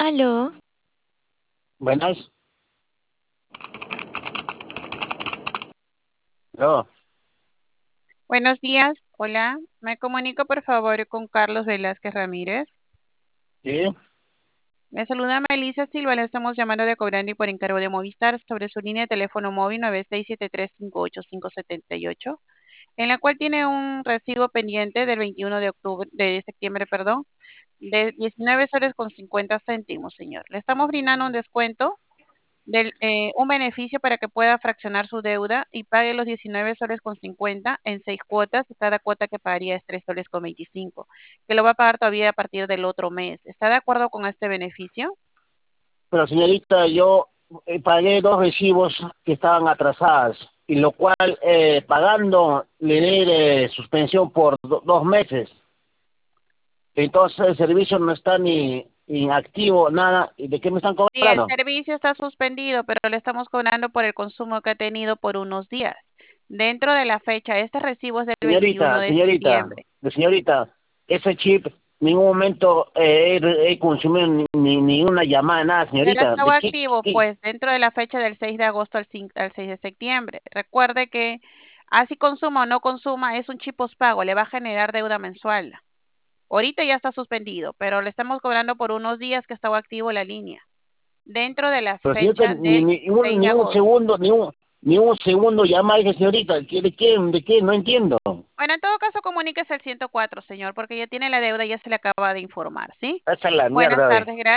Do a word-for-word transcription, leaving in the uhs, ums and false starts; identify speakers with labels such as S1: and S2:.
S1: Aló,
S2: Buenas. No,
S3: Buenos días, hola. Me comunico por favor con Carlos Velázquez Ramírez.
S2: sí,
S3: Le saluda Melissa Silva, le estamos llamando de Cobrando y por encargo de Movistar sobre su línea de teléfono móvil nueve seis siete tres cinco ocho cinco siete ocho, en la cual tiene un recibo pendiente del veintiuno de octubre, de septiembre, perdón, de diecinueve soles con cincuenta céntimos, señor. Le estamos brindando un descuento del, eh, un beneficio para que pueda fraccionar su deuda y pague los diecinueve soles con cincuenta en seis cuotas, y cada cuota que pagaría es tres soles con veinticinco, que lo va a pagar todavía a partir del otro mes. ¿Está de acuerdo con este beneficio?
S2: pero señorita, yo eh, pagué dos recibos que estaban atrasadas, y lo cual eh, pagando le di eh, suspensión por do- dos meses. Entonces el servicio no está ni inactivo, nada. ¿Y de qué me están
S3: Sí, el
S2: cobrando?
S3: servicio está suspendido, pero le estamos cobrando por el consumo que ha tenido por unos días. Dentro de la fecha, este recibo es del veintiuno
S2: Señorita,
S3: de
S2: señorita,
S3: septiembre.
S2: de señorita, ese chip, en ningún momento eh, he, he consumido ni, ni, ni una llamada, nada,
S3: Pero
S2: señorita. ¿De
S3: estaba
S2: qué,
S3: activo,
S2: qué?
S3: pues, dentro de la fecha del seis de agosto al, cinco al seis de septiembre. Recuerde que así consuma o no consuma, es un chip postpago, le va a generar deuda mensual. Ahorita ya está suspendido, pero le estamos cobrando por unos días que estaba activo la línea. Dentro de la
S2: Pero señorita,
S3: fecha
S2: ni,
S3: del
S2: ni, un,
S3: seis de
S2: ni un
S3: agosto.
S2: segundo, ni un, ni un segundo llama dije, señorita. ¿Qué- ¿De qué? ¿De qué? No entiendo.
S3: Bueno, en todo caso, comuníquese al ciento cuatro, señor, porque ya tiene la deuda y ya se le acaba de informar, ¿sí?
S2: Esa es la
S3: Buenas
S2: mierda, ve.
S3: tardes, gracias.